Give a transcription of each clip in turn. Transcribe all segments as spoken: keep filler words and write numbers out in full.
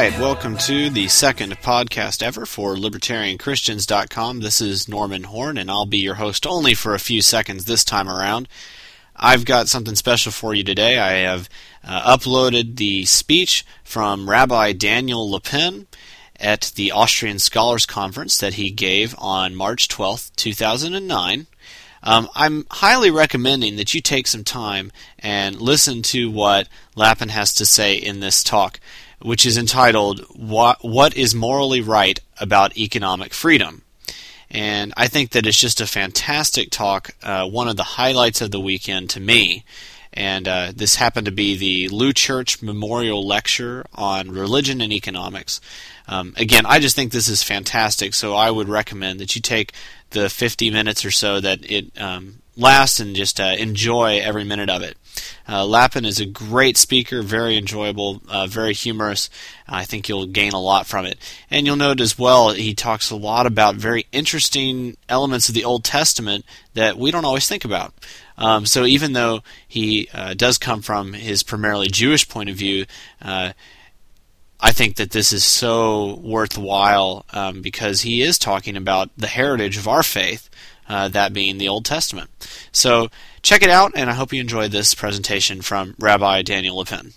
right, welcome to the second podcast ever for Libertarian Christians dot com. This is Norman Horn, and I'll be your host only for a few seconds this time around. I've got something special for you today. I have uh, uploaded the speech from Rabbi Daniel Lapin at the Austrian Scholars Conference that he gave on March twelfth, two thousand nine. Um, I'm highly recommending that you take some time and listen to what Lapin has to say in this talk, which is entitled, What, What is Morally Right About Economic Freedom? And I think that it's just a fantastic talk, uh, one of the highlights of the weekend to me. And uh, this happened to be the Lou Church Memorial Lecture on Religion and Economics. Um, again, I just think this is fantastic, so I would recommend that you take the fifty minutes or so that it um, lasts and just uh, enjoy every minute of it. Uh, Lapin is a great speaker, very enjoyable, uh, very humorous. I think you'll gain a lot from it. And you'll note as well, he talks a lot about very interesting elements of the Old Testament that we don't always think about. Um, so even though he uh, does come from his primarily Jewish point of view, uh, I think that this is so worthwhile um, because he is talking about the heritage of our faith, uh, that being the Old Testament. So check it out, and I hope you enjoyed this presentation from Rabbi Daniel Lapin.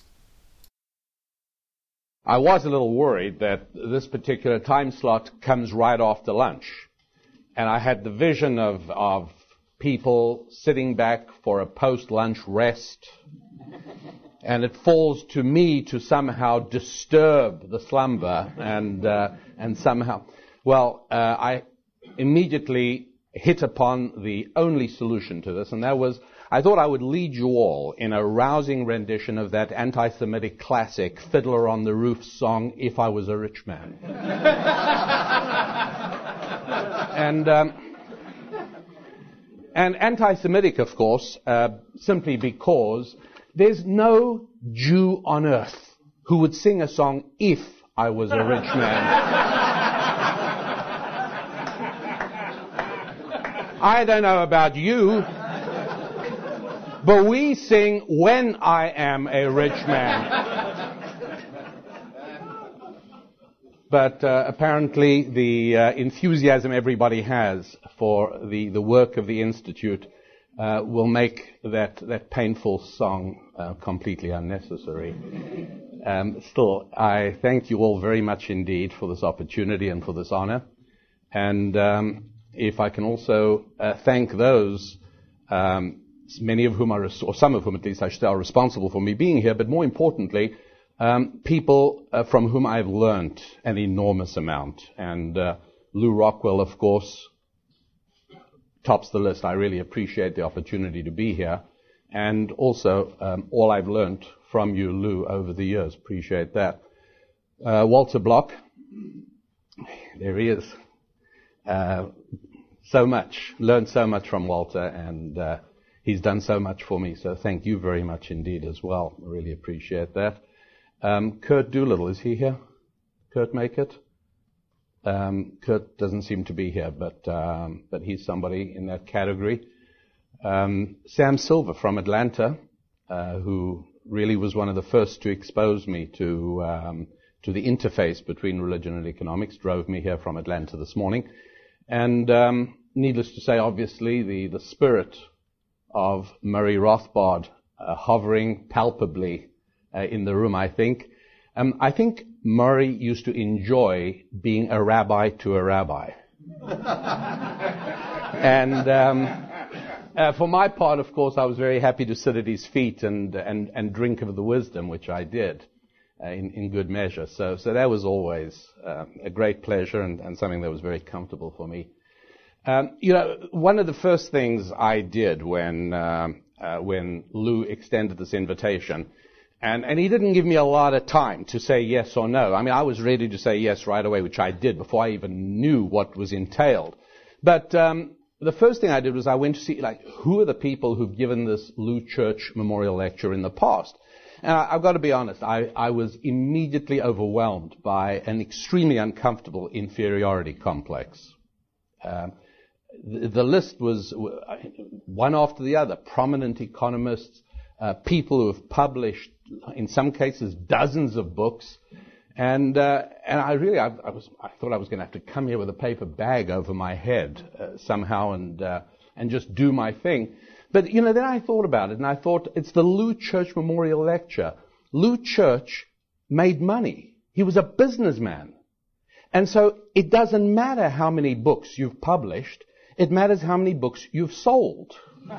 I was a little worried that this particular time slot comes right after lunch, and I had the vision of, of people sitting back for a post-lunch rest, and it falls to me to somehow disturb the slumber, and uh, and somehow, well, uh, I immediately hit upon the only solution to this, and that was, I thought I would lead you all in a rousing rendition of that anti-Semitic classic, Fiddler on the Roof song, If I Was a Rich Man. and um, and anti-Semitic, of course, uh, simply because there's no Jew on earth who would sing a song, If I Was a Rich Man. I don't know about you, but we sing When I Am a Rich Man. But uh, apparently the uh, enthusiasm everybody has for the, the work of the Institute uh, will make that, that painful song uh, completely unnecessary. Um, still, I thank you all very much indeed for this opportunity and for this honor. And um, if I can also uh, thank those, um, many of whom are, or some of whom at least I should say, are responsible for me being here, but more importantly, um, people uh, from whom I've learned an enormous amount. And uh, Lou Rockwell, of course, tops the list. I really appreciate the opportunity to be here. And also, um, all I've learned from you, Lou, over the years. Appreciate that. Uh, Walter Block, there he is. Uh, so much, learned so much from Walter, and uh, he's done so much for me, so thank you very much indeed as well. I really appreciate that. Um, Kurt Doolittle, is he here? Kurt make it? Um, Kurt doesn't seem to be here, but um, but he's somebody in that category. Um, Sam Silver from Atlanta, uh, who really was one of the first to expose me to um, to the interface between religion and economics, drove me here from Atlanta this morning. And um, needless to say, obviously, the, the spirit of Murray Rothbard uh, hovering palpably uh, in the room, I think. Um, I think Murray used to enjoy being a rabbi to a rabbi. and um, uh, for my part, of course, I was very happy to sit at his feet and, and, and drink of the wisdom, which I did. Uh, in, in good measure. So so that was always uh, a great pleasure and, and something that was very comfortable for me. Um, you know, one of the first things I did when um, uh, when Lou extended this invitation, and, and he didn't give me a lot of time to say yes or no. I mean, I was ready to say yes right away, which I did before I even knew what was entailed. But um, the first thing I did was I went to see, like, who are the people who've given this Lou Church Memorial Lecture in the past? And I, I've got to be honest, I, I was immediately overwhelmed by an extremely uncomfortable inferiority complex. Um, the, the list was one after the other, prominent economists, uh, people who have published, in some cases, dozens of books, And uh, and I really, I, I was, I thought I was going to have to come here with a paper bag over my head uh, somehow and uh, and just do my thing. But you know, then I thought about it, and I thought it's the Lou Church Memorial Lecture. Lou Church made money. He was a businessman, and so it doesn't matter how many books you've published. It matters how many books you've sold.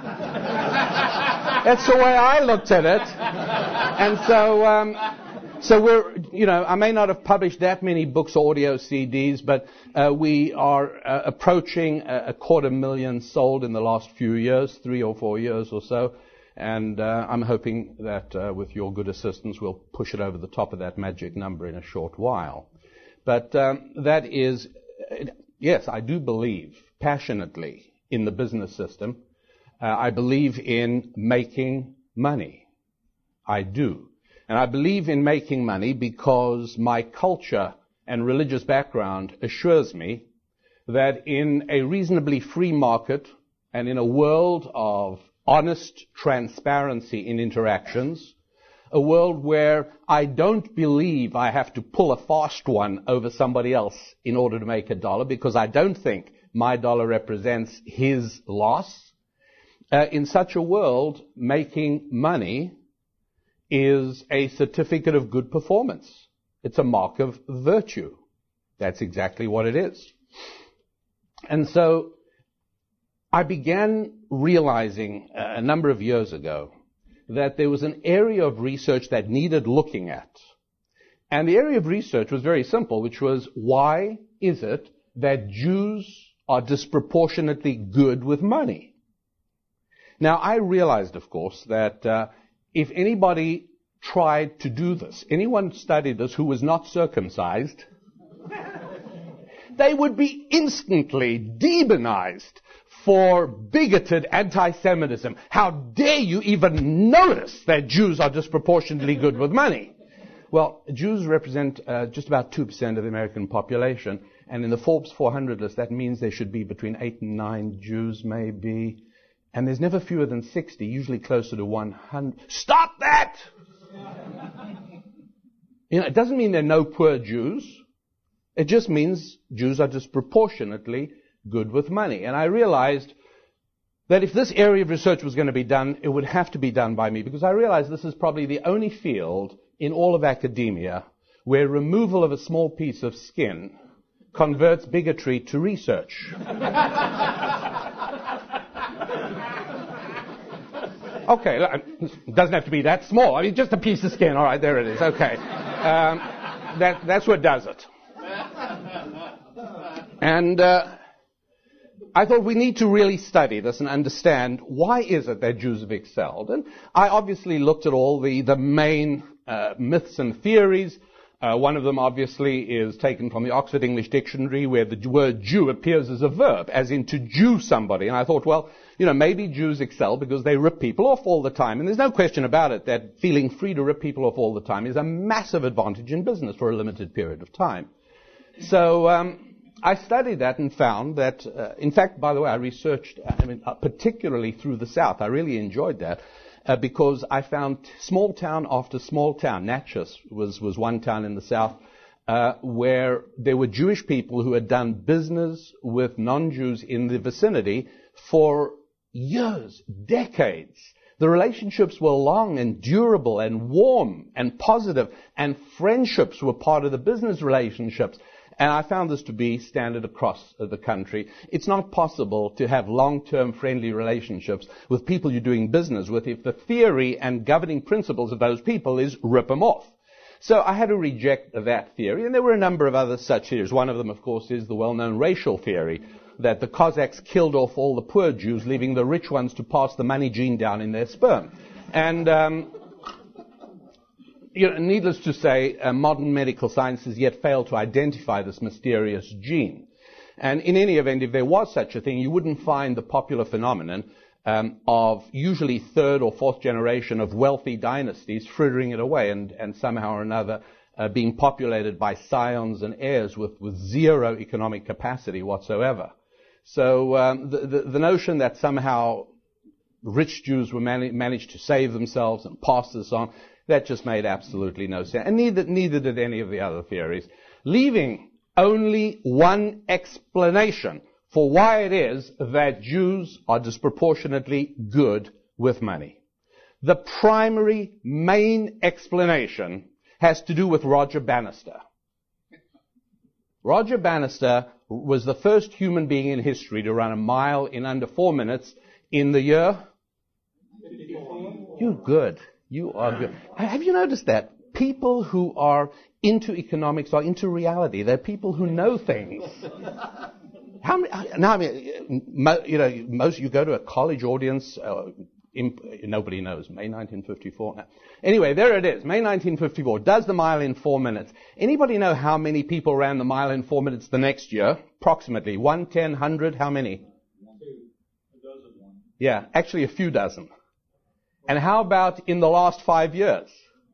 That's the way I looked at it. And so, um, so we're, you know, I may not have published that many books, audio C Ds, but uh, we are uh, approaching a, a quarter million sold in the last few years, three or four years or so. And uh, I'm hoping that uh, with your good assistance, we'll push it over the top of that magic number in a short while. But um, that is, yes, I do believe passionately in the business system. Uh, I believe in making money. I do. And I believe in making money because my culture and religious background assures me that in a reasonably free market and in a world of honest transparency in interactions, a world where I don't believe I have to pull a fast one over somebody else in order to make a dollar, because I don't think my dollar represents his loss. Uh, in such a world, making money is a certificate of good performance. It's a mark of virtue. That's exactly what it is. And so I began realizing uh, a number of years ago that there was an area of research that needed looking at. And the area of research was very simple, which was, why is it that Jews are disproportionately good with money? Now, I realized, of course, that uh, if anybody tried to do this, anyone studied this who was not circumcised, they would be instantly demonized for bigoted anti-Semitism. How dare you even notice that Jews are disproportionately good with money? Well, Jews represent uh, just about two percent of the American population, and in the Forbes four hundred list, that means there should be between eight and nine Jews, maybe. And there's never fewer than sixty, usually closer to one hundred. Stop that! You know, it doesn't mean there are no poor Jews. It just means Jews are disproportionately good with money. And I realized that if this area of research was going to be done, it would have to be done by me, because I realized this is probably the only field in all of academia where removal of a small piece of skin converts bigotry to research. Okay, it doesn't have to be that small. I mean, just a piece of skin. All right, there it is. Okay. Um, that, that's what does it. And uh, I thought we need to really study this and understand why is it that Jews have excelled. And I obviously looked at all the, the main uh, myths and theories. Uh, one of them, obviously, is taken from the Oxford English Dictionary, where the word Jew appears as a verb, as in to Jew somebody. And I thought, well, you know, maybe Jews excel because they rip people off all the time. And there's no question about it that feeling free to rip people off all the time is a massive advantage in business for a limited period of time. So um, I studied that and found that, uh, in fact, by the way, I researched, I mean, uh, particularly through the South. I really enjoyed that. Uh, because I found small town after small town. Natchez was, was one town in the South uh, where there were Jewish people who had done business with non-Jews in the vicinity for years, decades. The relationships were long and durable and warm and positive, and friendships were part of the business relationships. And I found this to be standard across the country. It's not possible to have long-term friendly relationships with people you're doing business with if the theory and governing principles of those people is rip them off. So I had to reject that theory, and there were a number of other such theories. One of them, of course, is the well-known racial theory, that the Cossacks killed off all the poor Jews, leaving the rich ones to pass the money gene down in their sperm. And um, You know, needless to say, uh, modern medical science has yet failed to identify this mysterious gene. And in any event, if there was such a thing, you wouldn't find the popular phenomenon um, of usually third or fourth generation of wealthy dynasties frittering it away and, and somehow or another uh, being populated by scions and heirs with, with zero economic capacity whatsoever. So um, the, the, the notion that somehow rich Jews were mani- managed to save themselves and pass this on That just made absolutely no sense. And neither, neither did any of the other theories, leaving only one explanation for why it is that Jews are disproportionately good with money. The primary, main explanation has to do with Roger Bannister. Roger Bannister was the first human being in history to run a mile in under four minutes in the year? You're good. You are good. Have you noticed that? People who are into economics are into reality. They're people who know things. How many, now, I mean, mo, you know, most, you go to a college audience, uh, imp, nobody knows, May nineteen fifty-four. No. Anyway, there it is, May nineteen fifty-four, does the mile in four minutes. Anybody know how many people ran the mile in four minutes the next year? Approximately. One, ten, hundred, how many? Two. A dozen one. Yeah, actually a few dozen. And how about in the last five years?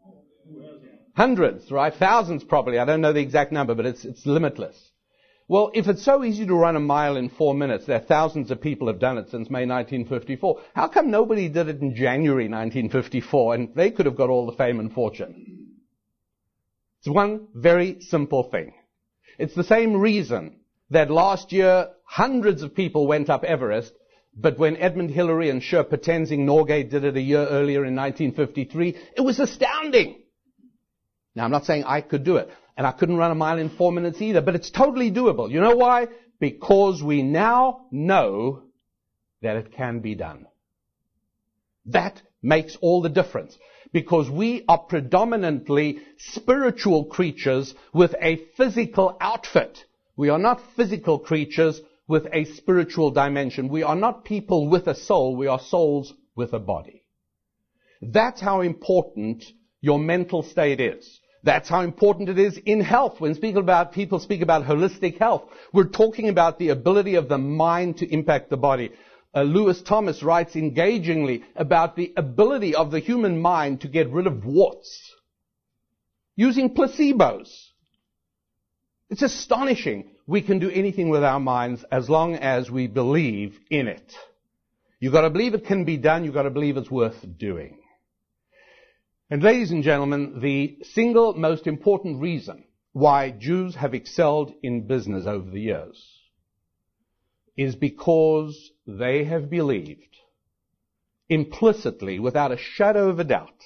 Hundreds, right? Thousands probably. I don't know the exact number, but it's, it's limitless. Well, if it's so easy to run a mile in four minutes, that thousands of people have done it since May nineteen fifty-four, how come nobody did it in January nineteen fifty-four and they could have got all the fame and fortune? It's one very simple thing. It's the same reason that last year hundreds of people went up Everest, but when Edmund Hillary and Sherpa Tenzing Norgay did it a year earlier in nineteen fifty-three, it was astounding. Now, I'm not saying I could do it. And I couldn't run a mile in four minutes either, but it's totally doable. You know why? Because we now know that it can be done. That makes all the difference. Because we are predominantly spiritual creatures with a physical outfit. We are not physical creatures with a spiritual dimension. We are not people with a soul. We are souls with a body. That's how important your mental state is. That's how important it is in health. When speak about, people speak about holistic health, we're talking about the ability of the mind to impact the body. Uh, Lewis Thomas writes engagingly about the ability of the human mind to get rid of warts using placebos. It's astonishing. We can do anything with our minds as long as we believe in it. You've got to believe it can be done. You've got to believe it's worth doing. And ladies and gentlemen, the single most important reason why Jews have excelled in business over the years is because they have believed implicitly, without a shadow of a doubt,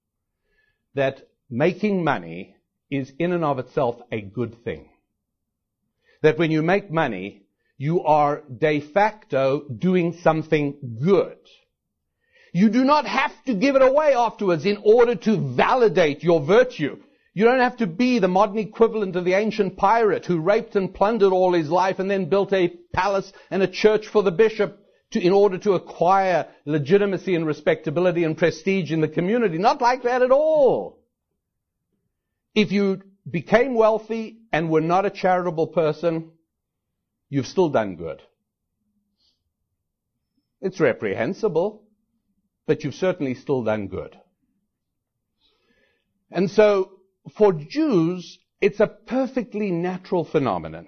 that making money is in and of itself a good thing. That when you make money, you are de facto doing something good. You do not have to give it away afterwards in order to validate your virtue. You don't have to be the modern equivalent of the ancient pirate who raped and plundered all his life and then built a palace and a church for the bishop to, in order to acquire legitimacy and respectability and prestige in the community. Not like that at all. If you became wealthy and were not a charitable person, you've still done good. It's reprehensible, but you've certainly still done good. And so, for Jews, it's a perfectly natural phenomenon.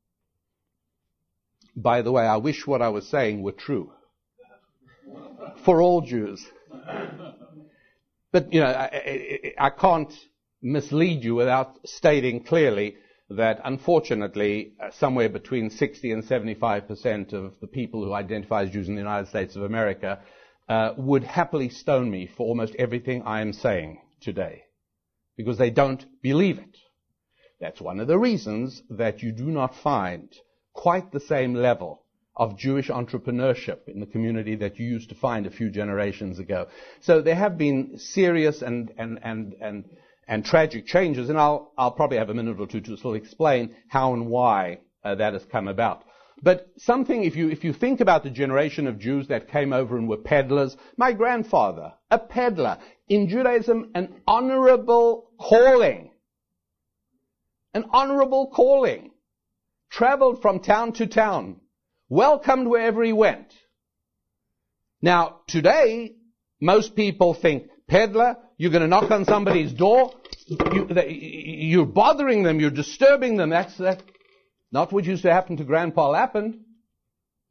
By the way, I wish what I was saying were true. For all Jews. But, you know, I, I, I can't mislead you without stating clearly that, unfortunately, uh, somewhere between sixty and seventy-five percent of the people who identify as Jews in the United States of America Uh, would happily stone me for almost everything I am saying today, because they don't believe it. That's one of the reasons that you do not find quite the same level of Jewish entrepreneurship in the community that you used to find a few generations ago. So there have been serious and and and and, and tragic changes, and I'll I'll probably have a minute or two to sort of explain how and why uh, that has come about. But something, if you if you think about the generation of Jews that came over and were peddlers, my grandfather, a peddler, in Judaism, an honorable calling. An honorable calling. Traveled from town to town. Welcomed wherever he went. Now, today, most people think, peddler, you're going to knock on somebody's door, you, you're bothering them, you're disturbing them, that's that. Not what used to happen to Grandpa Lappin.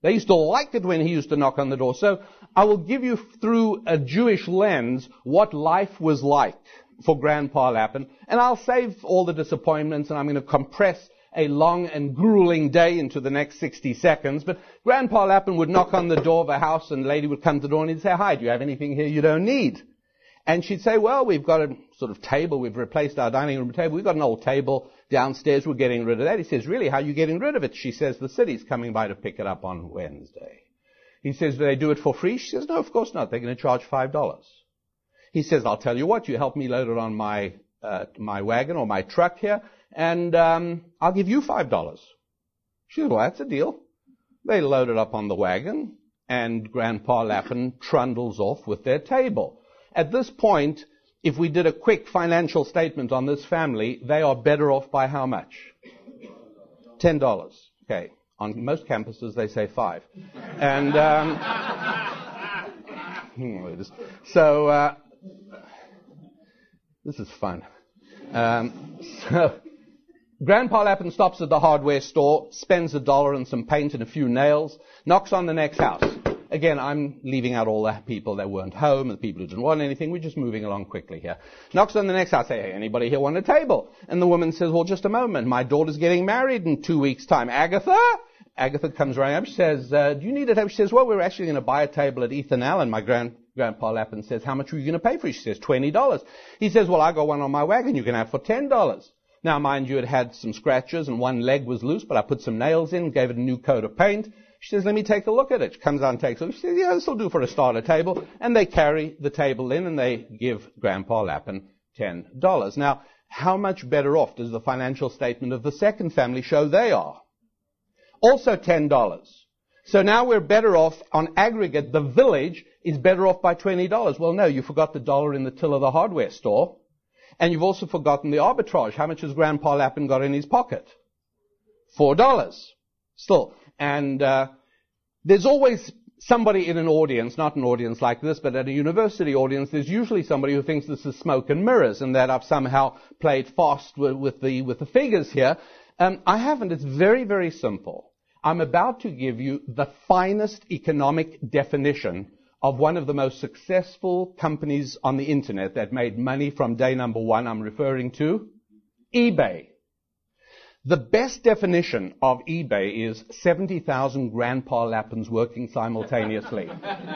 They used to like it when he used to knock on the door. So I will give you through a Jewish lens what life was like for Grandpa Lappin, and I'll save all the disappointments, and I'm going to compress a long and grueling day into the next sixty seconds. But Grandpa Lappin would knock on the door of a house, and the lady would come to the door and he'd say, "Hi, do you have anything here you don't need?" And she'd say, "Well, we've got a sort of table. We've replaced our dining room table. We've got an old table downstairs. We're getting rid of that." He says, "Really? How are you getting rid of it?" She says, "The city's coming by to pick it up on Wednesday." He says, "Do they do it for free?" She says, "No, of course not. They're going to charge five dollars. He says, "I'll tell you what. You help me load it on my uh, my wagon or my truck here, and um, I'll give you five dollars. She says, "Well, that's a deal." They load it up on the wagon, and Grandpa Lappin trundles off with their table. At this point, if we did a quick financial statement on this family, they are better off by how much? Ten dollars. Okay. On most campuses, they say five. And um, so uh, this is fun. Um, so Grandpa Lappin stops at the hardware store, spends a dollar and some paint and a few nails, knocks on the next house. Again, I'm leaving out all the people that weren't home, the people who didn't want anything. We're just moving along quickly here. Knocks on the next house. Say, "Hey, anybody here want a table?" And the woman says, "Well, just a moment. My daughter's getting married in two weeks' time. Agatha?" Agatha comes running up. She says, uh, "Do you need a table?" She says, "Well, we're actually going to buy a table at Ethan Allen." My grand, Grandpa Lappin says, "How much are you going to pay for it?" She says, twenty dollars. He says, "Well, I got one on my wagon. You can have for ten dollars. Now, mind you, it had some scratches and one leg was loose, but I put some nails in, gave it a new coat of paint. She says, "Let me take a look at it." She comes out and takes a look. She says, "Yeah, this will do for a starter table." And they carry the table in and they give Grandpa Lappin ten dollars. Now, how much better off does the financial statement of the second family show they are? Also ten dollars. So now we're better off on aggregate. The village is better off by twenty dollars. Well, no, you forgot the dollar in the till of the hardware store. And you've also forgotten the arbitrage. How much has Grandpa Lappin got in his pocket? Four dollars. Still. And uh, there's always somebody in an audience, not an audience like this, but at a university audience, there's usually somebody who thinks this is smoke and mirrors and that I've somehow played fast with, with the with the figures here. Um, I haven't. It's very, very simple. I'm about to give you the finest economic definition of one of the most successful companies on the internet that made money from day number one. I'm referring to eBay. The best definition of eBay is seventy thousand Grandpa Lappins working simultaneously.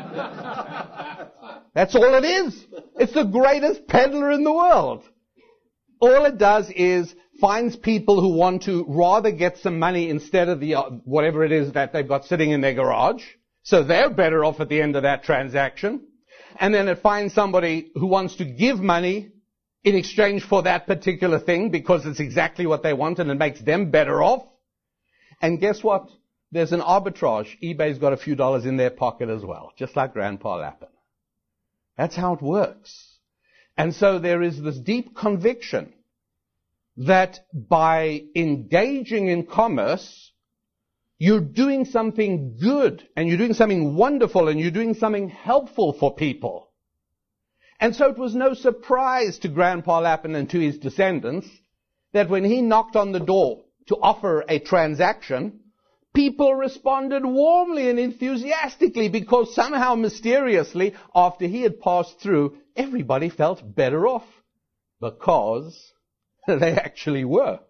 That's all it is. It's the greatest peddler in the world. All it does is finds people who want to rather get some money instead of the uh, whatever it is that they've got sitting in their garage. So they're better off at the end of that transaction. And then it finds somebody who wants to give money in exchange for that particular thing because it's exactly what they want and it makes them better off. And guess what? There's an arbitrage. eBay's got a few dollars in their pocket as well, just like Grandpa Lappin. That's how it works. And so there is this deep conviction that by engaging in commerce, you're doing something good and you're doing something wonderful and you're doing something helpful for people. And so it was no surprise to Grandpa Lappin and to his descendants that when he knocked on the door to offer a transaction, people responded warmly and enthusiastically because somehow mysteriously, after he had passed through, everybody felt better off because they actually were.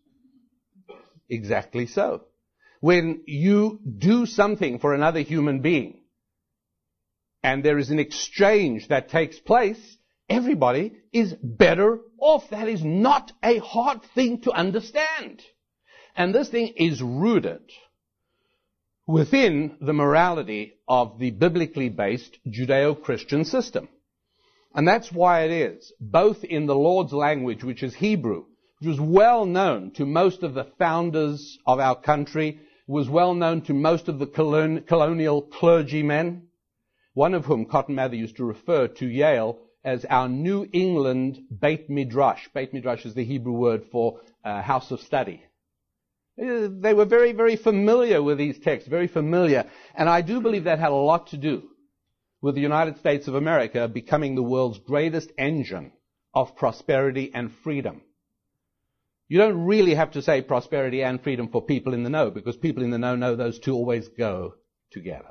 Exactly so. When you do something for another human being, and there is an exchange that takes place, everybody is better off. That is not a hard thing to understand. And this thing is rooted within the morality of the biblically based Judeo-Christian system. And that's why it is, both in the Lord's language, which is Hebrew, which was well known to most of the founders of our country, was well known to most of the colon- colonial clergymen, one of whom Cotton Mather used to refer to Yale as our New England Beit Midrash. Beit Midrash is the Hebrew word for uh, house of study. They were very, very familiar with these texts, very familiar. And I do believe that had a lot to do with the United States of America becoming the world's greatest engine of prosperity and freedom. You don't really have to say prosperity and freedom for people in the know, because people in the know know those two always go together.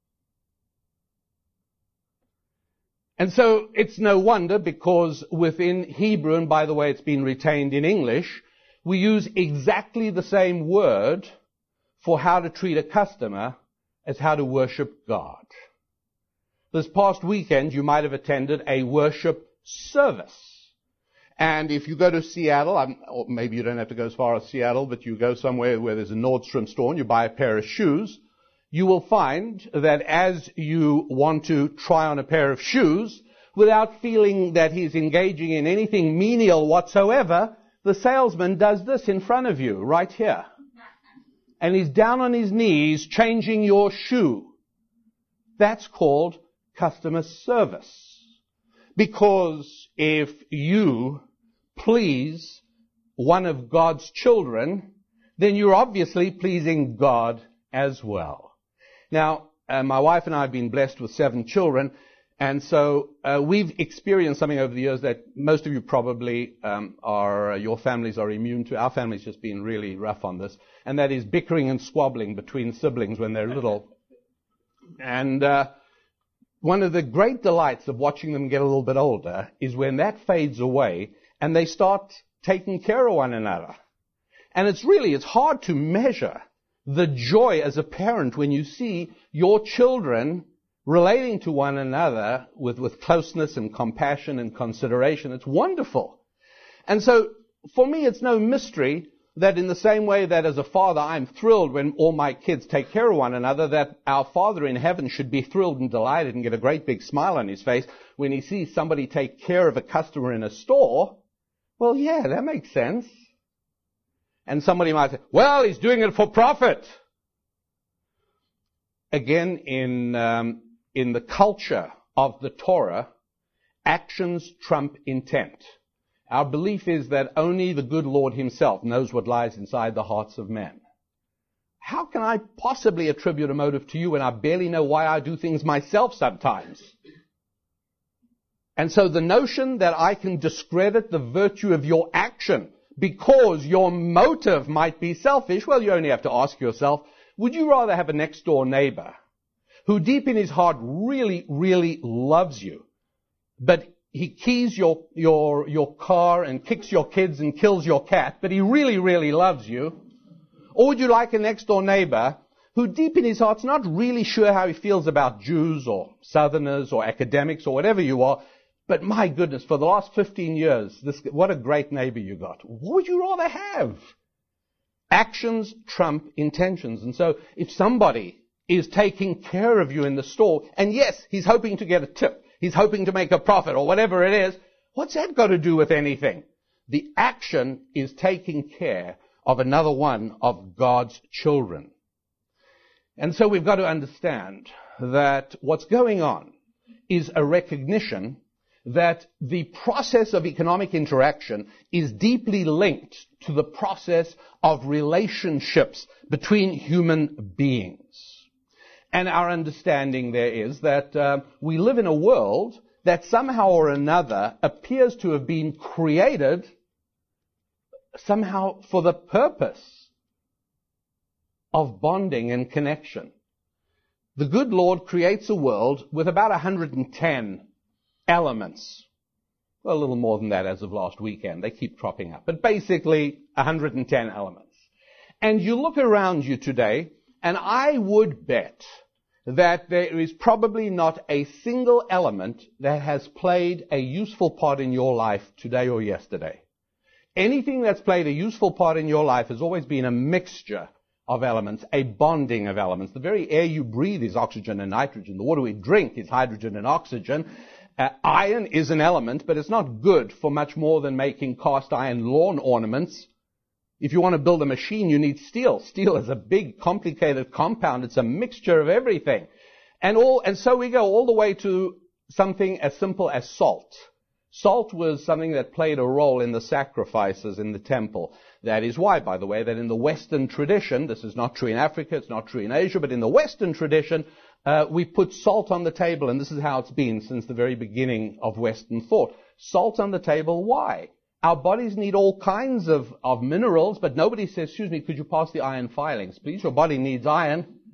And so it's no wonder, because within Hebrew, and by the way, it's been retained in English, we use exactly the same word for how to treat a customer as how to worship God. This past weekend, you might have attended a worship service. And if you go to Seattle, I'm, or maybe you don't have to go as far as Seattle, but you go somewhere where there's a Nordstrom store and you buy a pair of shoes, you will find that as you want to try on a pair of shoes, without feeling that he's engaging in anything menial whatsoever, the salesman does this in front of you, right here. And he's down on his knees changing your shoe. That's called customer service. Because if you please one of God's children, then you're obviously pleasing God as well. Now, uh, my wife and I have been blessed with seven children, and so uh, we've experienced something over the years that most of you probably um, are, uh, your families are immune to. Our family's just been really rough on this, and that is bickering and squabbling between siblings when they're little. And uh, one of the great delights of watching them get a little bit older is when that fades away and they start taking care of one another. And it's really, it's hard to measure the joy as a parent when you see your children relating to one another with, with closeness and compassion and consideration. It's wonderful. And so, for me, it's no mystery that in the same way that as a father I'm thrilled when all my kids take care of one another, that our Father in heaven should be thrilled and delighted and get a great big smile on his face when he sees somebody take care of a customer in a store. Well, yeah, that makes sense. And somebody might say, well, he's doing it for profit. Again, in um, in the culture of the Torah, actions trump intent. Our belief is that only the good Lord himself knows what lies inside the hearts of men. How can I possibly attribute a motive to you when I barely know why I do things myself sometimes? And so the notion that I can discredit the virtue of your action because your motive might be selfish, well, you only have to ask yourself, would you rather have a next-door neighbor who deep in his heart really, really loves you, but he keys your, your, your car and kicks your kids and kills your cat, but he really, really loves you? Or would you like a next-door neighbor who deep in his heart's not really sure how he feels about Jews or Southerners or academics or whatever you are, but my goodness, for the last fifteen years, this, what a great neighbor you got. What would you rather have? Actions trump intentions. And so if somebody is taking care of you in the store, and yes, he's hoping to get a tip, he's hoping to make a profit or whatever it is, what's that got to do with anything? The action is taking care of another one of God's children. And so we've got to understand that what's going on is a recognition that the process of economic interaction is deeply linked to the process of relationships between human beings. And our understanding there is that uh, we live in a world that somehow or another appears to have been created somehow for the purpose of bonding and connection. The good Lord creates a world with about one hundred ten elements. Well, a little more than that as of last weekend. They keep cropping up. But basically, one hundred ten elements. And you look around you today, and I would bet that there is probably not a single element that has played a useful part in your life today or yesterday. Anything that's played a useful part in your life has always been a mixture of elements, a bonding of elements. The very air you breathe is oxygen and nitrogen. The water we drink is hydrogen and oxygen. Uh, iron is an element, but it's not good for much more than making cast iron lawn ornaments. If you want to build a machine, you need steel. Steel is a big, complicated compound. It's a mixture of everything. And all, and so we go all the way to something as simple as salt. Salt was something that played a role in the sacrifices in the temple. That is why, by the way, that in the Western tradition, this is not true in Africa, it's not true in Asia, but in the Western tradition, uh, we put salt on the table, and this is how it's been since the very beginning of Western thought. Salt on the table, why? Our bodies need all kinds of, of minerals, but nobody says, excuse me, could you pass the iron filings, please? Your body needs iron.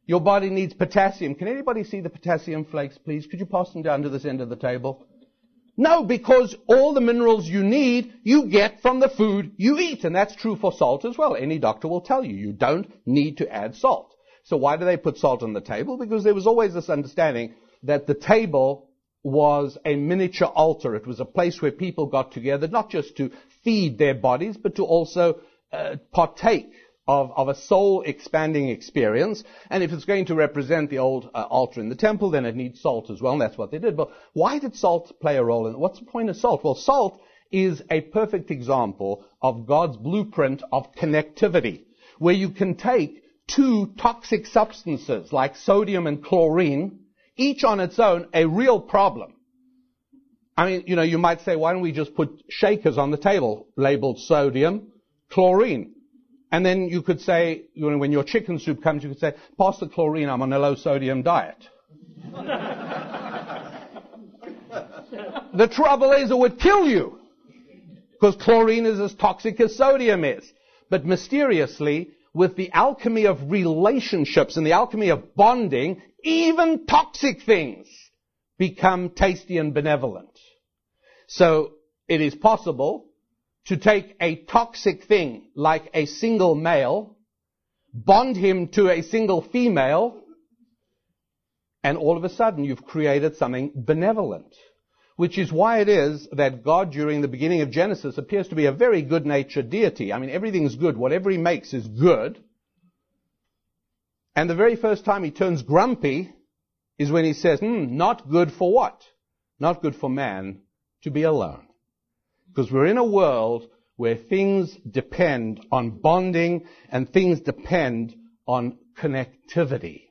Your body needs potassium. Can anybody see the potassium flakes, please? Could you pass them down to this end of the table? No, because all the minerals you need, you get from the food you eat. And that's true for salt as well. Any doctor will tell you, you don't need to add salt. So why do they put salt on the table? Because there was always this understanding that the table was a miniature altar. It was a place where people got together, not just to feed their bodies, but to also uh, partake of, of a soul-expanding experience. And if it's going to represent the old uh, altar in the temple, then it needs salt as well, and that's what they did. But why did salt play a role in it? What's the point of salt? Well, salt is a perfect example of God's blueprint of connectivity, where you can take two toxic substances like sodium and chlorine, each on its own, a real problem. I mean, you know, you might say, why don't we just put shakers on the table labeled sodium, chlorine? And then you could say, you know, when your chicken soup comes, you could say, pass the chlorine, I'm on a low sodium diet. The trouble is it would kill you, because chlorine is as toxic as sodium is. But mysteriously, with the alchemy of relationships and the alchemy of bonding, even toxic things become tasty and benevolent. So it is possible to take a toxic thing like a single male, bond him to a single female, and all of a sudden you've created something benevolent. Which is why it is that God, during the beginning of Genesis, appears to be a very good-natured deity. I mean, everything's good. Whatever he makes is good. And the very first time he turns grumpy is when he says, hmm, not good for what? Not good for man to be alone. Because we're in a world where things depend on bonding and things depend on connectivity.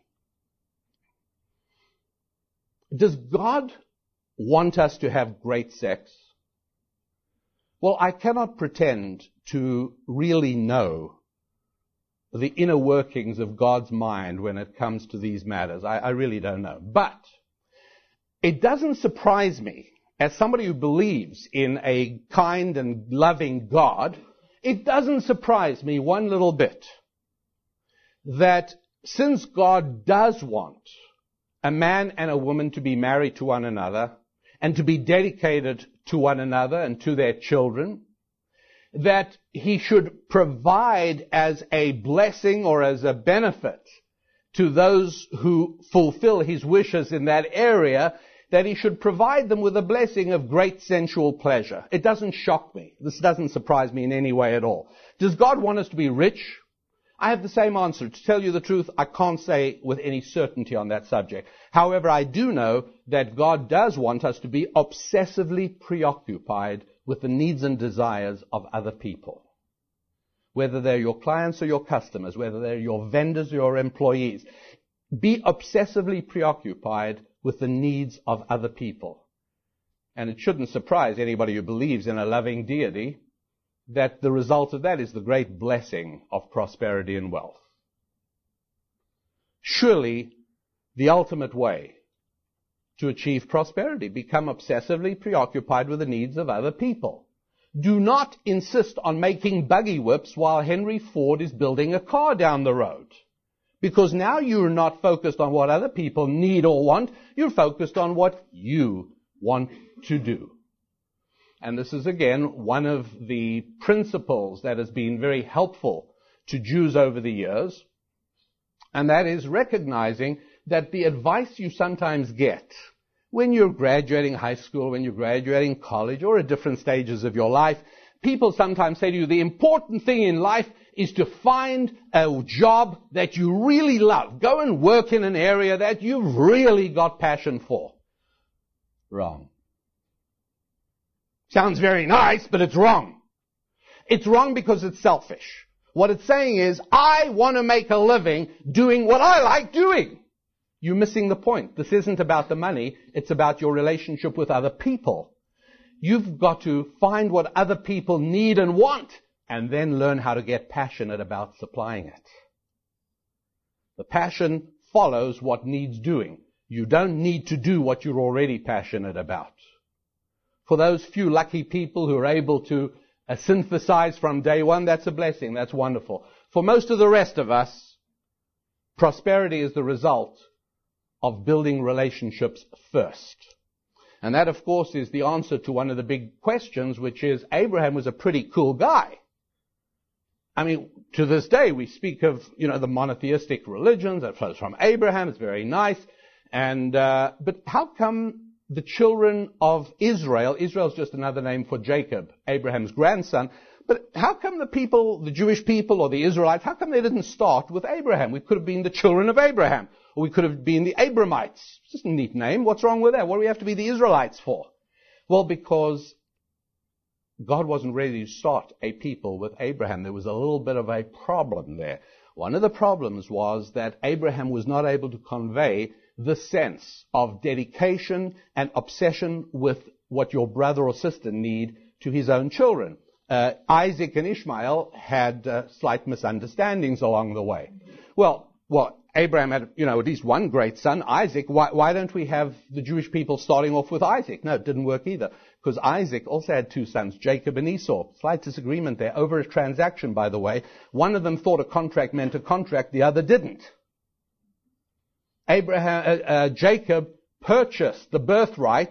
Does God want us to have great sex? Well, I cannot pretend to really know the inner workings of God's mind when it comes to these matters. I, I really don't know. But it doesn't surprise me, as somebody who believes in a kind and loving God, it doesn't surprise me one little bit that since God does want a man and a woman to be married to one another and to be dedicated to one another and to their children, that he should provide as a blessing or as a benefit to those who fulfill his wishes in that area, that he should provide them with a blessing of great sensual pleasure. It doesn't shock me. This doesn't surprise me in any way at all. Does God want us to be rich? I have the same answer. To tell you the truth, I can't say with any certainty on that subject. However, I do know that God does want us to be obsessively preoccupied with the needs and desires of other people. Whether they're your clients or your customers, whether they're your vendors or your employees. Be obsessively preoccupied with the needs of other people. And it shouldn't surprise anybody who believes in a loving deity that the result of that is the great blessing of prosperity and wealth. Surely, the ultimate way to achieve prosperity, become obsessively preoccupied with the needs of other people. Do not insist on making buggy whips while Henry Ford is building a car down the road. Because now you're not focused on what other people need or want, you're focused on what you want to do. And this is again one of the principles that has been very helpful to Jews over the years, and that is recognizing that the advice you sometimes get when you're graduating high school, when you're graduating college, or at different stages of your life, people sometimes say to you, the important thing in life is to find a job that you really love. Go and work in an area that you've really got passion for. Wrong. Sounds very nice, but it's wrong. It's wrong because it's selfish. What it's saying is, I want to make a living doing what I like doing. You're missing the point. This isn't about the money. It's about your relationship with other people. You've got to find what other people need and want, and then learn how to get passionate about supplying it. The passion follows what needs doing. You don't need to do what you're already passionate about. For those few lucky people who are able to uh, synthesize from day one, that's a blessing. That's wonderful. For most of the rest of us, Prosperity is the result of building relationships first. And that, of course, is the answer to one of the big questions, which is Abraham was a pretty cool guy. I mean, to this day, we speak of, you know, the monotheistic religions that flows from Abraham. It's very nice. And, uh, but how come the children of Israel, Israel's just another name for Jacob, Abraham's grandson, but how come the people, the Jewish people or the Israelites, how come they didn't start with Abraham? We could have been the children of Abraham, or we could have been the Abramites. It's just a neat name. What's wrong with that? What do we have to be the Israelites for? Well, because God wasn't ready to start a people with Abraham. There was a little bit of a problem there. One of the problems was that Abraham was not able to convey the sense of dedication and obsession with what your brother or sister need to his own children. Uh, Isaac and Ishmael had uh, slight misunderstandings along the way. Well, well, Abraham had, you know, at least one great son, Isaac. Why, why don't we have the Jewish people starting off with Isaac? No, it didn't work either, because Isaac also had two sons, Jacob and Esau. Slight disagreement there over a transaction, by the way. One of them thought a contract meant a contract, the other didn't. Abraham, uh, uh, Jacob purchased the birthright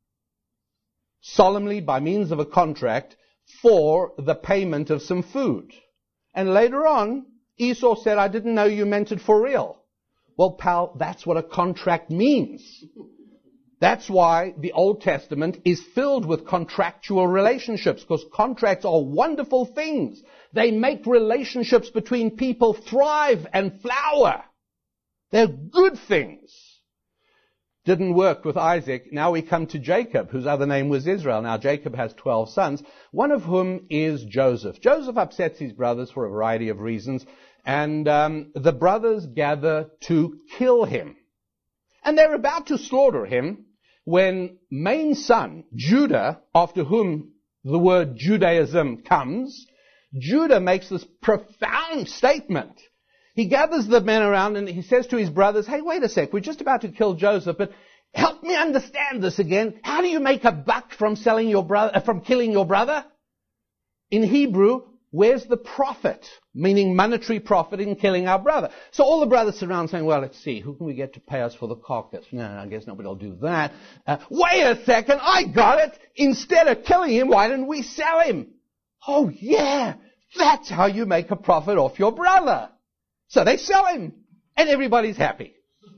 solemnly by means of a contract for the payment of some food. And later on, Esau said, I didn't know you meant it for real. Well, pal, that's what a contract means. That's why the Old Testament is filled with contractual relationships, because contracts are wonderful things. They make relationships between people thrive and flower. They're good things. Didn't work with Isaac. Now we come to Jacob, whose other name was Israel. Now Jacob has twelve sons, one of whom is Joseph. Joseph upsets his brothers for a variety of reasons, and um, the brothers gather to kill him. And they're about to slaughter him when main son, Judah, after whom the word Judaism comes, Judah makes this profound statement. He gathers the men around and he says to his brothers, hey, wait a sec, we're just about to kill Joseph, but help me understand this again. How do you make a buck from selling your brother, from killing your brother? In Hebrew, where's the profit? Meaning monetary profit in killing our brother. So all the brothers surround saying, well, let's see, who can we get to pay us for the carcass? No, I guess nobody will do that. Uh, wait a second, I got it. Instead of killing him, why didn't we sell him? Oh yeah, that's how you make a profit off your brother. So they sell him, and everybody's happy.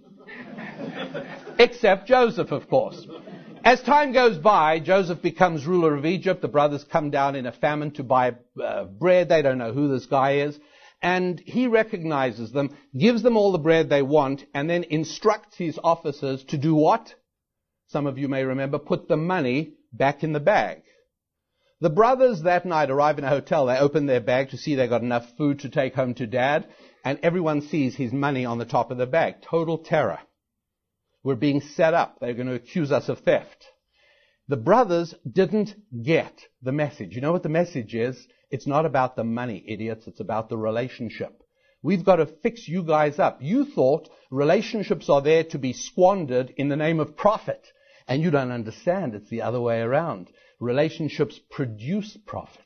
Except Joseph, of course. As time goes by, Joseph becomes ruler of Egypt. The brothers come down in a famine to buy uh, bread. They don't know who this guy is. And he recognizes them, gives them all the bread they want, and then instructs his officers to do what? Some of you may remember, put the money back in the bag. The brothers that night arrive in a hotel. They open their bag to see they got enough food to take home to dad. And everyone sees his money on the top of the bag. Total terror. We're being set up. They're going to accuse us of theft. The brothers didn't get the message. You know what the message is? It's not about the money, idiots. It's about the relationship. We've got to fix you guys up. You thought relationships are there to be squandered in the name of profit. And you don't understand. It's the other way around. Relationships produce profit.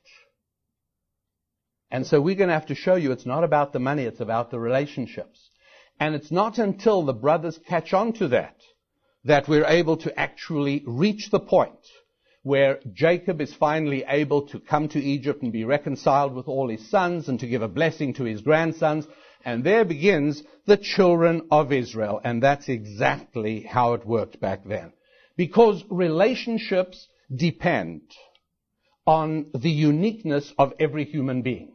And so we're going to have to show you it's not about the money, it's about the relationships. And it's not until the brothers catch on to that, that we're able to actually reach the point where Jacob is finally able to come to Egypt and be reconciled with all his sons and to give a blessing to his grandsons. And there begins the children of Israel. And that's exactly how it worked back then. Because relationships depend on the uniqueness of every human being.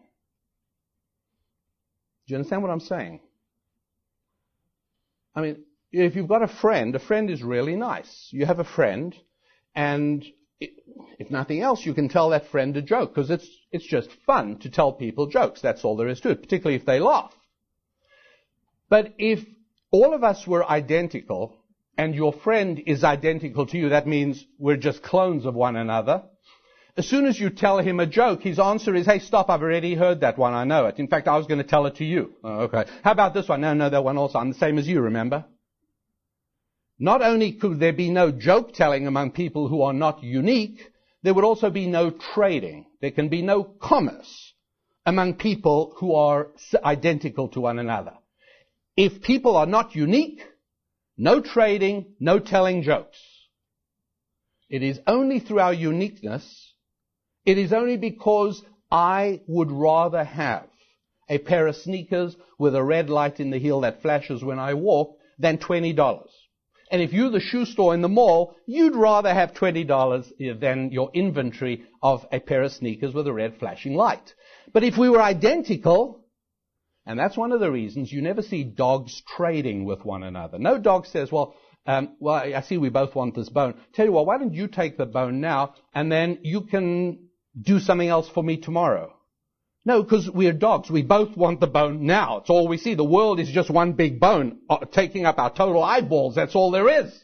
Do you understand what I'm saying? I mean, if you've got a friend, a friend is really nice. You have a friend, and it, if nothing else, you can tell that friend a joke, because it's, it's just fun to tell people jokes. That's all there is to it, particularly if they laugh. But if all of us were identical, and your friend is identical to you, that means we're just clones of one another. As soon as you tell him a joke, his answer is, hey, stop, I've already heard that one, I know it. In fact, I was going to tell it to you. Oh, okay. How about this one? No, no, that one also. I'm the same as you, remember? Not only could there be no joke telling among people who are not unique, there would also be no trading. There can be no commerce among people who are identical to one another. If people are not unique, no trading, no telling jokes. It is only through our uniqueness, it is only because I would rather have a pair of sneakers with a red light in the heel that flashes when I walk than twenty dollars. And if you're the shoe store in the mall, you'd rather have twenty dollars than your inventory of a pair of sneakers with a red flashing light. But if we were identical, and that's one of the reasons you never see dogs trading with one another. No dog says, well, um, well, I see we both want this bone. Tell you what, why don't you take the bone now, and then you can do something else for me tomorrow? No, because we're dogs. We both want the bone now. It's all we see. The world is just one big bone uh, taking up our total eyeballs. That's all there is.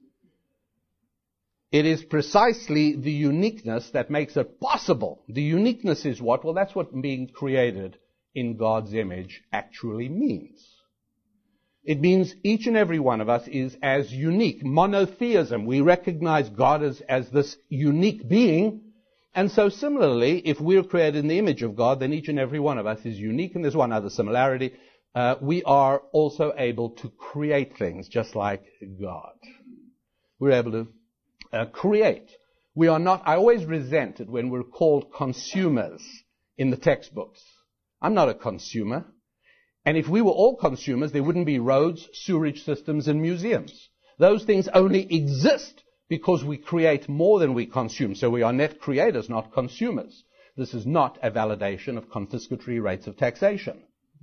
It is precisely the uniqueness that makes it possible. The uniqueness is what? Well, that's what being created in God's image actually means. It means each and every one of us is as unique. Monotheism. We recognize God as, as this unique being. And so similarly, if we're created in the image of God, then each and every one of us is unique. And there's one other similarity. Uh, we are also able to create things just like God. We're able to uh, create. We are not, I always resent it when we're called consumers in the textbooks. I'm not a consumer. And if we were all consumers, there wouldn't be roads, sewerage systems, and museums. Those things only exist because we create more than we consume. So we are net creators, not consumers. This is not a validation of confiscatory rates of taxation.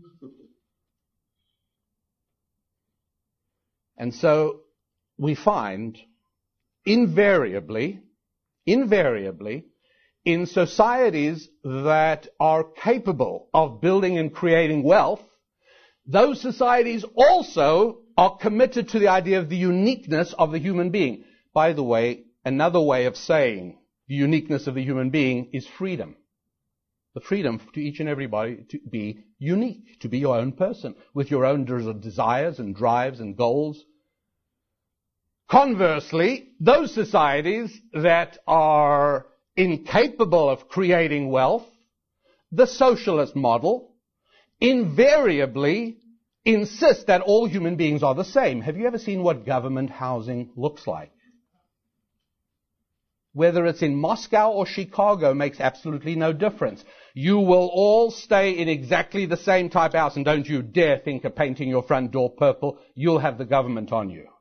And so we find invariably, invariably, in societies that are capable of building and creating wealth, those societies also are committed to the idea of the uniqueness of the human being. By the way, another way of saying the uniqueness of the human being is freedom. The freedom to each and everybody to be unique, to be your own person, with your own desires and drives and goals. Conversely, those societies that are incapable of creating wealth, the socialist model, invariably insist that all human beings are the same. Have you ever seen what government housing looks like? Whether it's in Moscow or Chicago makes absolutely no difference. You will all stay in exactly the same type house, and don't you dare think of painting your front door purple. You'll have the government on you.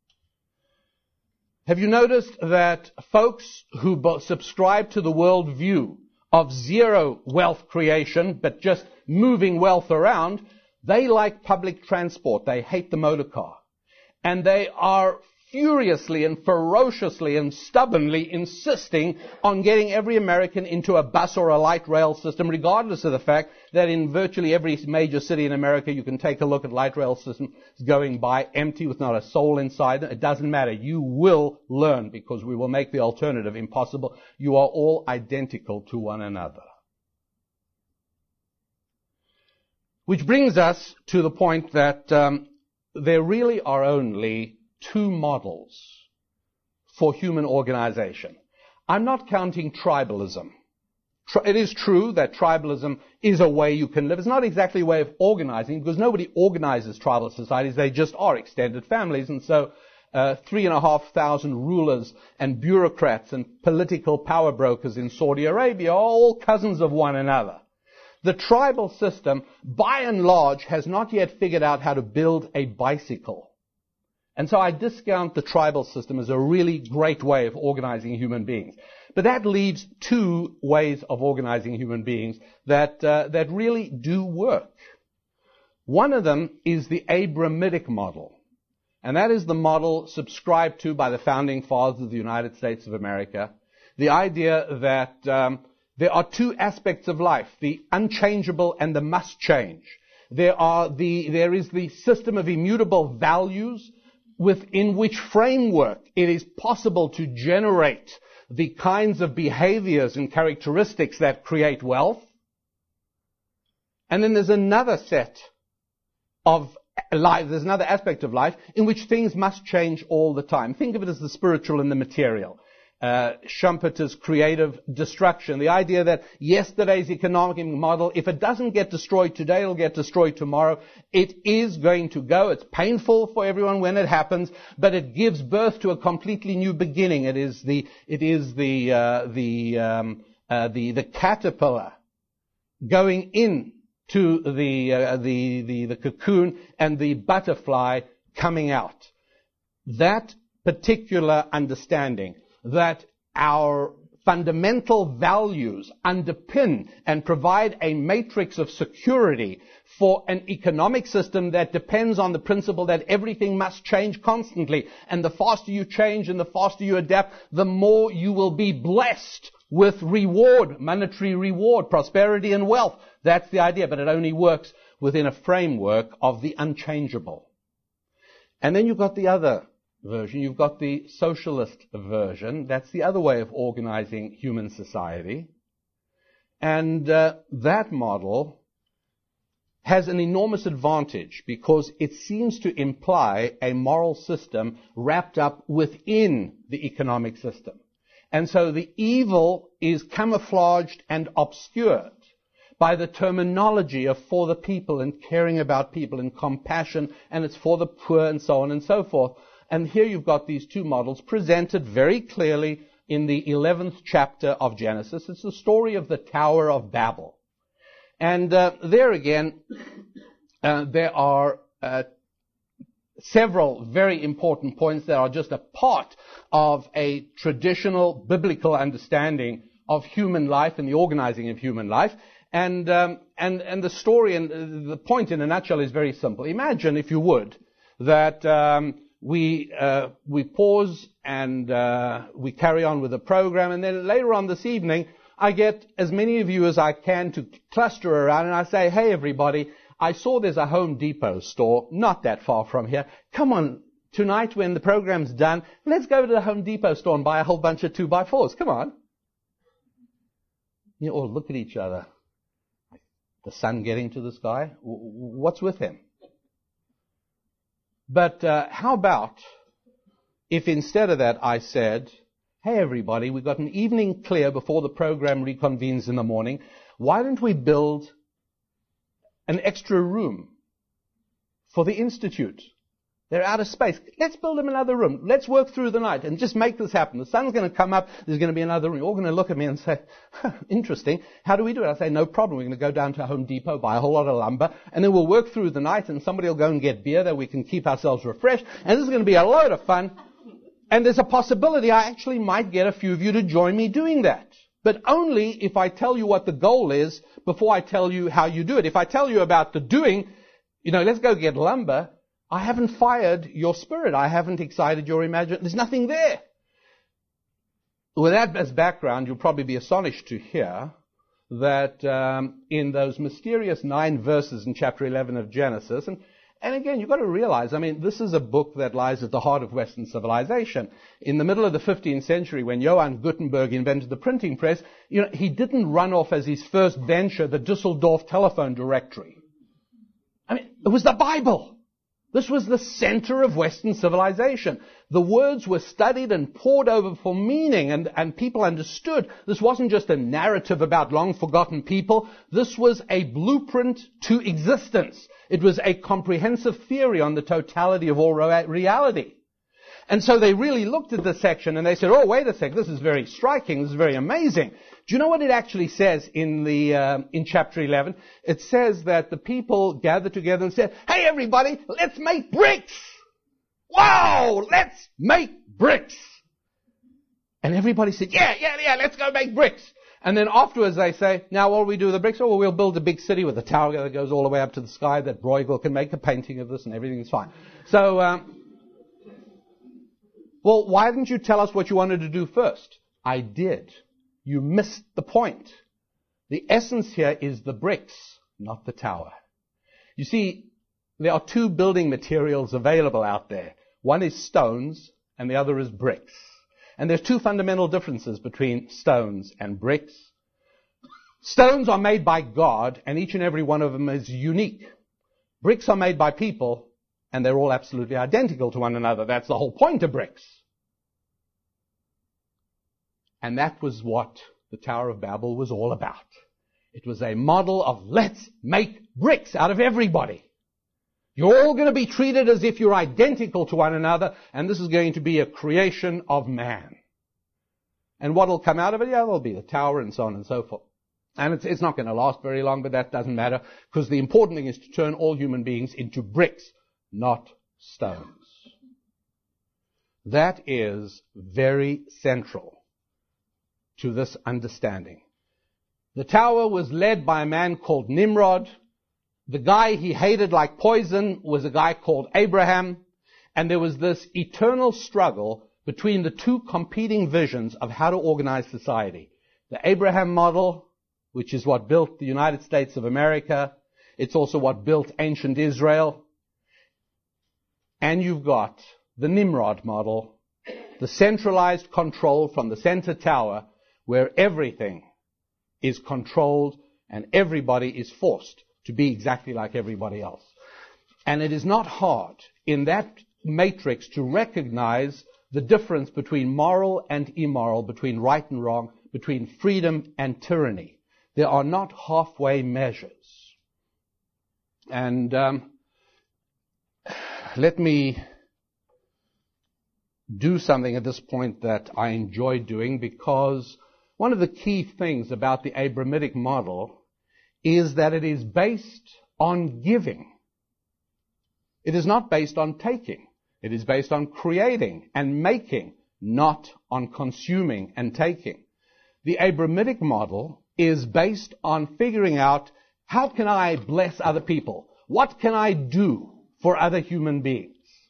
Have you noticed that folks who subscribe to the worldview of zero wealth creation, but just moving wealth around, they like public transport. They hate the motor car. And they are furiously and ferociously and stubbornly insisting on getting every American into a bus or a light rail system, regardless of the fact that in virtually every major city in America you can take a look at light rail systems going by empty with not a soul inside them. It doesn't matter. You will learn, because we will make the alternative impossible. You are all identical to one another. Which brings us to the point that um, there really are only two models for human organization. I'm not counting tribalism. It is true that tribalism is a way you can live. It's not exactly a way of organizing, because nobody organizes tribal societies. They just are extended families. And so uh, three and a half thousand rulers and bureaucrats and political power brokers in Saudi Arabia are all cousins of one another. The tribal system, by and large, has not yet figured out how to build a bicycle. And so I discount the tribal system as a really great way of organizing human beings. But that leaves two ways of organizing human beings that uh, that really do work. One of them is the Abrahamic model. And that is the model subscribed to by the founding fathers of the United States of America. The idea that um, there are two aspects of life, the unchangeable and the must change. There are the there is the system of immutable values, within which framework it is possible to generate the kinds of behaviors and characteristics that create wealth. And then there's another set of life, there's another aspect of life in which things must change all the time. Think of it as the spiritual and the material. uh, Schumpeter's creative destruction. The idea that yesterday's economic model, if it doesn't get destroyed today, it'll get destroyed tomorrow. It is going to go. It's painful for everyone when it happens, but it gives birth to a completely new beginning. It is the, it is the, uh, the, um, uh, the, the caterpillar going in to the, uh, the, the, the cocoon and the butterfly coming out. That particular understanding that our fundamental values underpin and provide a matrix of security for an economic system that depends on the principle that everything must change constantly. And the faster you change and the faster you adapt, the more you will be blessed with reward, monetary reward, prosperity and wealth. That's the idea, but it only works within a framework of the unchangeable. And then you've got the other version. You've got the socialist version. That's the other way of organizing human society. And uh, that model has an enormous advantage because it seems to imply a moral system wrapped up within the economic system. And so the evil is camouflaged and obscured by the terminology of for the people and caring about people and compassion, and it's for the poor and so on and so forth. And here you've got these two models presented very clearly in the eleventh chapter of Genesis. It's the story of the Tower of Babel. And uh, there again, uh, there are uh, several very important points that are just a part of a traditional biblical understanding of human life and the organizing of human life. And, um, and, and the story and the point in a nutshell is very simple. Imagine, if you would, that um, we, uh, we pause and uh, we carry on with the program, and then later on this evening, I get as many of you as I can to cluster around, and I say, hey, everybody, I saw there's a Home Depot store not that far from here. Come on, tonight when the program's done, let's go to the Home Depot store and buy a whole bunch of two by fours. Come on. You all look at each other. The sun getting to the sky? What's with him? But uh, how about if instead of that I said, hey everybody, we've got an evening clear before the program reconvenes in the morning. Why don't we build an extra room for the Institute? They're out of space. Let's build them another room. Let's work through the night and just make this happen. The sun's going to come up. There's going to be another room. You're all going to look at me and say, huh, interesting. How do we do it? I say, no problem. We're going to go down to Home Depot, buy a whole lot of lumber, and then we'll work through the night, and somebody will go and get beer that we can keep ourselves refreshed. And this is going to be a load of fun. And there's a possibility I actually might get a few of you to join me doing that. But only if I tell you what the goal is before I tell you how you do it. If I tell you about the doing, you know, let's go get lumber, I haven't fired your spirit. I haven't excited your imagination. There's nothing there. With that as background, you'll probably be astonished to hear that um, in those mysterious nine verses in chapter eleven of Genesis, and, and again, you've got to realize, I mean, this is a book that lies at the heart of Western civilization. In the middle of the fifteenth century, when Johann Gutenberg invented the printing press, you know, he didn't run off as his first venture the Dusseldorf telephone directory. I mean, it was the Bible. This was the center of Western civilization. The words were studied and pored over for meaning, and, and people understood. This wasn't just a narrative about long-forgotten people. This was a blueprint to existence. It was a comprehensive theory on the totality of all reality. And so they really looked at this section and they said, oh, wait a sec, this is very striking, this is very amazing. Do you know what it actually says in the uh, in chapter eleven? It says that the people gathered together and said, hey, everybody, let's make bricks. Wow, let's make bricks. And everybody said, yeah, yeah, yeah, let's go make bricks. And then afterwards they say, now what do we do with the bricks? Oh, well, we'll build a big city with a tower that goes all the way up to the sky that Bruegel can make a painting of this and everything is fine. So, um, well, why didn't you tell us what you wanted to do first? I did. You missed the point. The essence here is the bricks, not the tower. You see, there are two building materials available out there. One is stones and the other is bricks. And there's two fundamental differences between stones and bricks. Stones are made by God, and each and every one of them is unique. Bricks are made by people, and they're all absolutely identical to one another. That's the whole point of bricks. And that was what the Tower of Babel was all about. It was a model of let's make bricks out of everybody. You're all going to be treated as if you're identical to one another, and this is going to be a creation of man. And what will come out of it? Yeah, there'll be the tower and so on and so forth. And it's, it's not going to last very long, but that doesn't matter, because the important thing is to turn all human beings into bricks, not stones. That is very central to this understanding. The tower was led by a man called Nimrod. The guy he hated like poison was a guy called Abraham. And there was this eternal struggle between the two competing visions of how to organize society. The Abraham model, which is what built the United States of America. It's also what built ancient Israel. And you've got the Nimrod model, the centralized control from the center tower, where everything is controlled and everybody is forced to be exactly like everybody else. And it is not hard in that matrix to recognize the difference between moral and immoral, between right and wrong, between freedom and tyranny. There are not halfway measures. And um, let me do something at this point that I enjoy doing, because one of the key things about the Abrahamic model is that it is based on giving. It is not based on taking. It is based on creating and making, not on consuming and taking. The Abrahamic model is based on figuring out, how can I bless other people? What can I do for other human beings?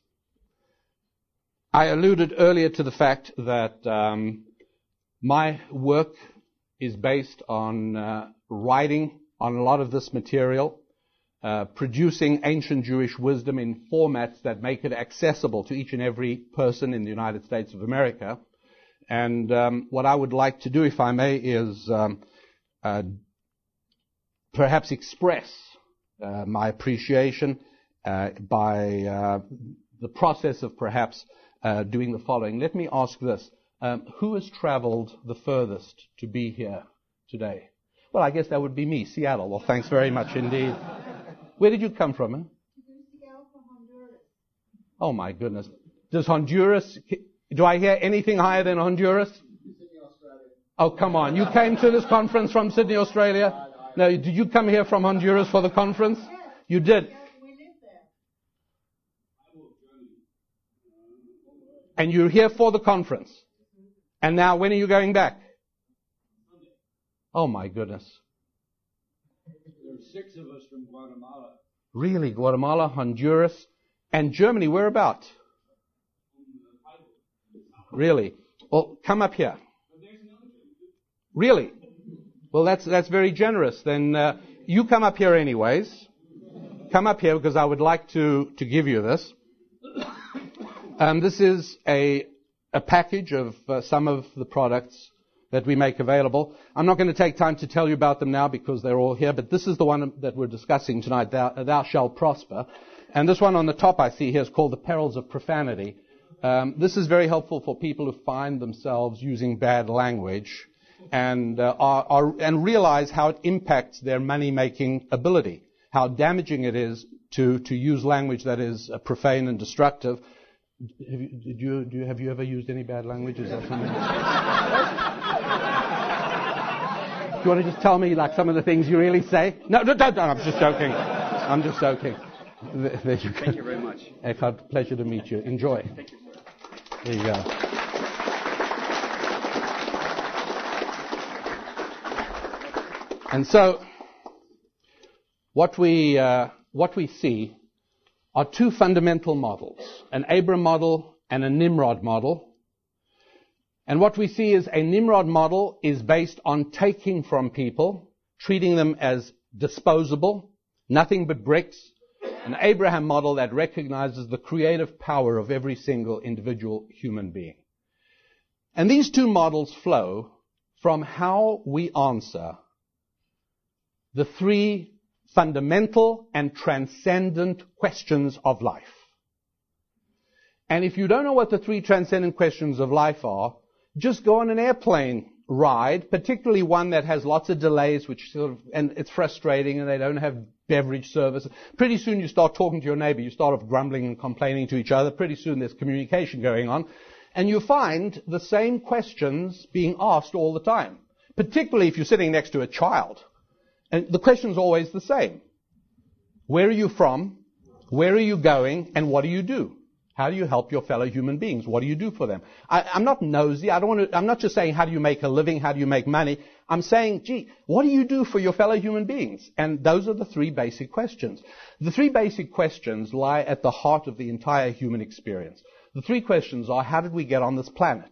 I alluded earlier to the fact that um, my work is based on uh, writing on a lot of this material, uh, producing ancient Jewish wisdom in formats that make it accessible to each and every person in the United States of America. And um, what I would like to do, if I may, is um, uh, perhaps express uh, my appreciation uh, by uh, the process of perhaps uh, doing the following. Let me ask this. Um, who has traveled the furthest to be here today? Well, I guess that would be me, Seattle. Well, thanks very much indeed. Where did you come from? Huh? Oh, my goodness. Does Honduras, do I hear anything higher than Honduras? Sydney, Australia. Oh, come on. You came to this conference from Sydney, Australia? No, did you come here from Honduras for the conference? You did. And you're here for the conference. And now, when are you going back? Oh, my goodness. There are six of us from Guatemala. Really? Guatemala, Honduras, and Germany. Whereabouts? Really? Well, come up here. Really? Well, that's that's very generous. Then uh, you come up here anyways. Come up here, because I would like to, to give you this. Um, this is a a package of uh, some of the products that we make available. I'm not going to take time to tell you about them now because they're all here, but this is the one that we're discussing tonight, Thou, Thou Shalt Prosper. And this one on the top I see here is called The Perils of Profanity. Um, this is very helpful for people who find themselves using bad language and uh, are, are, and realize how it impacts their money-making ability, how damaging it is to, to use language that is uh, profane and destructive. Have you, did you, do you, have you ever used any bad language? Is that something? Do you want to just tell me like some of the things you really say? No, no, don't, don't. I'm just joking. I'm just joking. There you go. Thank you very much. Eckhart, pleasure to meet you. Enjoy. Thank you, sir. There you go. And so, what we uh, what we see are two fundamental models, an Abraham model and a Nimrod model. And what we see is a Nimrod model is based on taking from people, treating them as disposable, nothing but bricks. An Abraham model that recognizes the creative power of every single individual human being. And these two models flow from how we answer the three fundamental and transcendent questions of life. And if you don't know what the three transcendent questions of life are, just go on an airplane ride, particularly one that has lots of delays, which sort of, and it's frustrating, and they don't have beverage service. Pretty soon you start talking to your neighbor. You start off grumbling and complaining to each other. Pretty soon there's communication going on. And you find the same questions being asked all the time, particularly if you're sitting next to a child. And the question's always the same. Where are you from? Where are you going? And what do you do? How do you help your fellow human beings? What do you do for them? I, I'm not nosy. I don't want to, I'm not just saying how do you make a living? How do you make money? I'm saying, gee, what do you do for your fellow human beings? And those are the three basic questions. The three basic questions lie at the heart of the entire human experience. The three questions are, how did we get on this planet?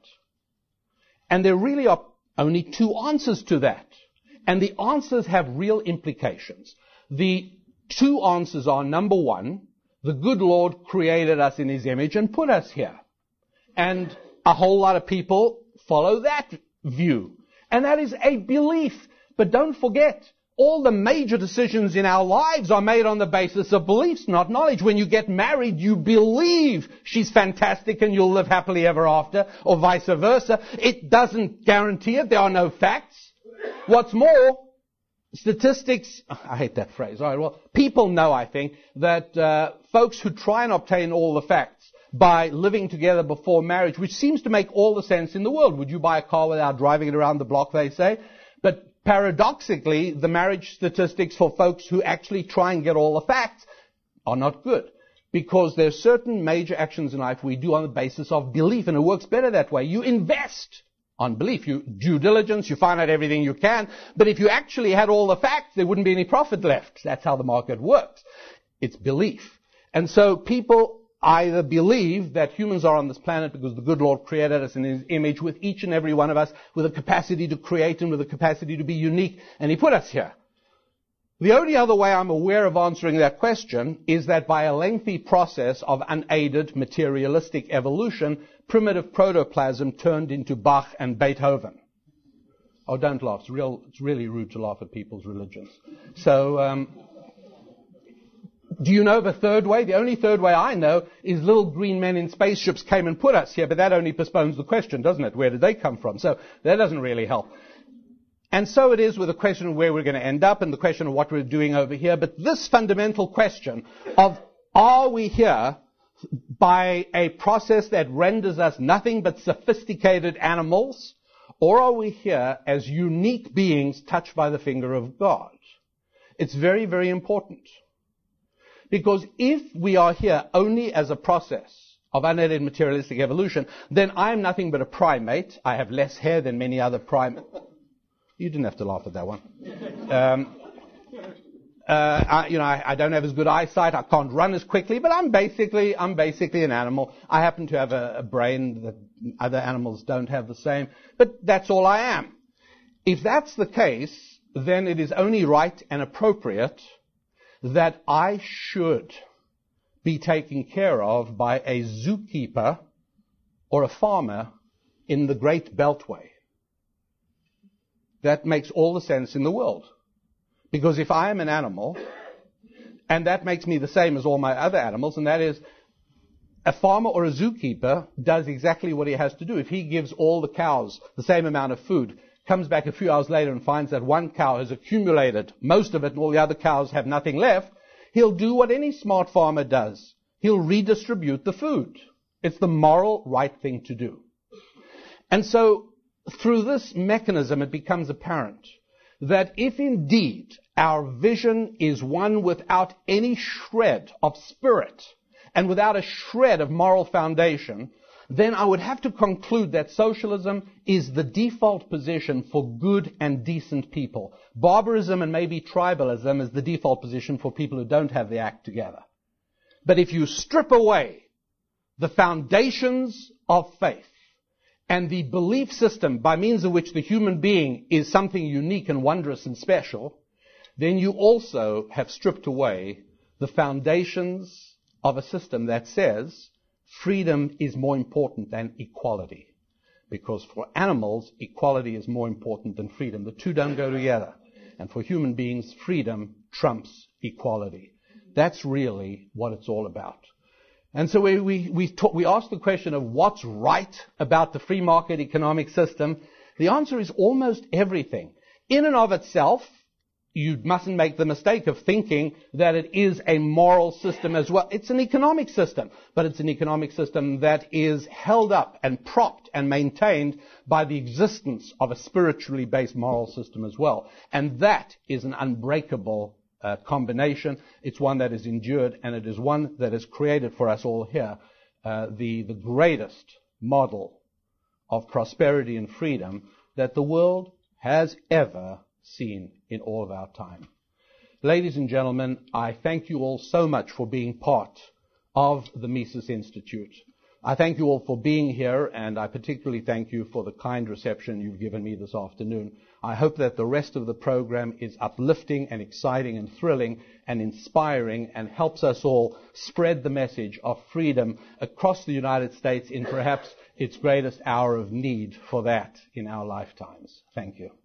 And there really are only two answers to that. And the answers have real implications. The two answers are, number one, the good Lord created us in His image and put us here. And a whole lot of people follow that view. And that is a belief. But don't forget, all the major decisions in our lives are made on the basis of beliefs, not knowledge. When you get married, you believe she's fantastic and you'll live happily ever after, or vice versa. It doesn't guarantee it. There are no facts. What's more, statistics, I hate that phrase. All right, well, people know, I think, that uh, folks who try and obtain all the facts by living together before marriage, which seems to make all the sense in the world. Would you buy a car without driving it around the block, they say? But paradoxically, the marriage statistics for folks who actually try and get all the facts are not good. Because there's certain major actions in life we do on the basis of belief, and it works better that way. You invest on belief. You due diligence, you find out everything you can. But if you actually had all the facts, there wouldn't be any profit left. That's how the market works. It's belief. And so people either believe that humans are on this planet because the good Lord created us in His image, with each and every one of us with a capacity to create and with a capacity to be unique, and He put us here. The only other way I'm aware of answering that question is that by a lengthy process of unaided materialistic evolution, primitive protoplasm turned into Bach and Beethoven. Oh, don't laugh. It's, real, it's really rude to laugh at people's religions. So, um, do you know of a third way? The only third way I know is little green men in spaceships came and put us here, but that only postpones the question, doesn't it? Where did they come from? So that doesn't really help. And so it is with the question of where we're going to end up and the question of what we're doing over here. But this fundamental question of, are we here by a process that renders us nothing but sophisticated animals, or are we here as unique beings touched by the finger of God? It's very, very important. Because if we are here only as a process of unaided materialistic evolution, then I'm nothing but a primate. I have less hair than many other primates. You didn't have to laugh at that one. Um, uh, I, you know, I, I don't have as good eyesight. I can't run as quickly, but I'm basically, I'm basically an animal. I happen to have a, a brain that other animals don't have the same, but that's all I am. If that's the case, then it is only right and appropriate that I should be taken care of by a zookeeper or a farmer in the Great Beltway. That makes all the sense in the world. Because if I am an animal, and that makes me the same as all my other animals, and that is, a farmer or a zookeeper does exactly what he has to do. If he gives all the cows the same amount of food, comes back a few hours later and finds that one cow has accumulated most of it and all the other cows have nothing left, he'll do what any smart farmer does. He'll redistribute the food. It's the moral right thing to do. And so, through this mechanism, it becomes apparent that if indeed our vision is one without any shred of spirit and without a shred of moral foundation, then I would have to conclude that socialism is the default position for good and decent people. Barbarism and maybe tribalism is the default position for people who don't have the act together. But if you strip away the foundations of faith and the belief system by means of which the human being is something unique and wondrous and special, then you also have stripped away the foundations of a system that says freedom is more important than equality. Because for animals, equality is more important than freedom. The two don't go together. And for human beings, freedom trumps equality. That's really what it's all about. And so we, we, we, talk, we ask the question of what's right about the free market economic system. The answer is almost everything. In and of itself, you mustn't make the mistake of thinking that it is a moral system as well. It's an economic system, but it's an economic system that is held up and propped and maintained by the existence of a spiritually based moral system as well. And that is an unbreakable uh, combination. It's one that is endured, and it is one that has created for us all here uh, the, the greatest model of prosperity and freedom that the world has ever seen in all of our time. Ladies and gentlemen, I thank you all so much for being part of the Mises Institute. I thank you all for being here, and I particularly thank you for the kind reception you've given me this afternoon. I hope that the rest of the program is uplifting and exciting and thrilling and inspiring and helps us all spread the message of freedom across the United States in perhaps its greatest hour of need for that in our lifetimes. Thank you.